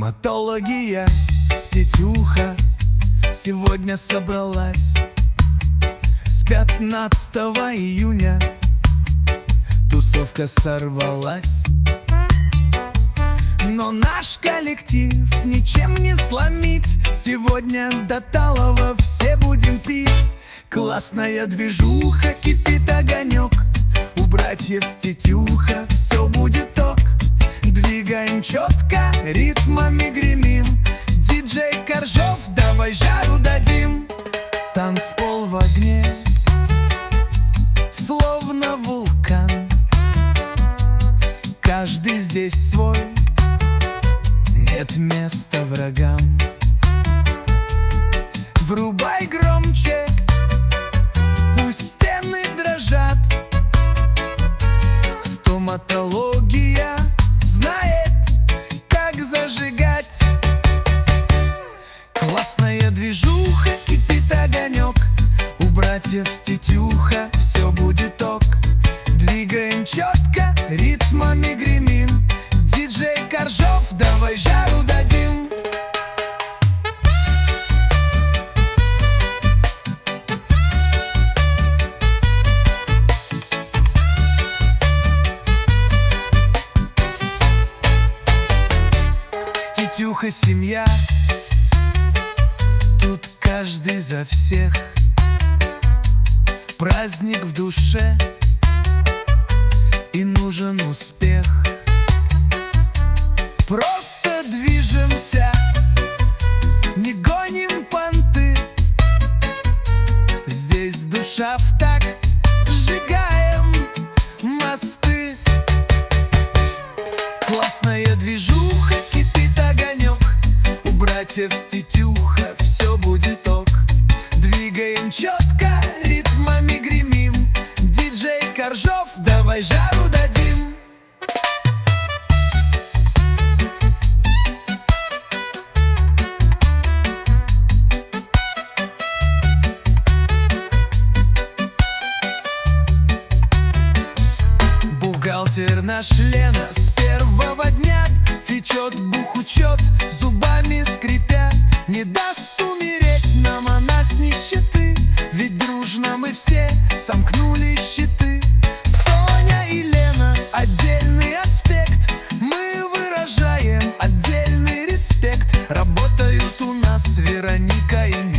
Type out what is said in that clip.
Стоматология с тетюха сегодня собралась. С 15 июня тусовка сорвалась. Но наш коллектив ничем не сломить. Сегодня до талого все будем пить. Классная движуха, кипит огонек. У братьев с тетюха все будет ок. Двигаем четко, ритмами гремим. Диджей Коржов, давай жару дадим. Танцпол в огне, словно вулкан. Каждый здесь свой, нет места врагам. Врубай громче, пусть стены дрожат. Стоматология знает, как зажигать. Классная движуха, кипит огонек. У братьев с тетюха все будет ок. Двигаем четко, ритмами гремим. Диджей Коржов, давай жару дадим. С тетюха семья, тут каждый за всех. Праздник в душе, и нужен успех. Просто движемся, не гоним понты. Здесь душа в такт, сжигаем мосты. Классная движуха, кипит огонек. У братьев с тетюха все будет ок. Двигаем четко, ритмами гремим. Диджей Коржов, давай жару дадим. Бухгалтер наш Лена с первого дня фичет бухучет, зубами скрипя. Не даст умереть нам она с нищеты, ведь дружно мы все сомкнули щиты. Соня и Лена — отдельный аспект. Мы выражаем отдельный респект. Работают у нас Вероника и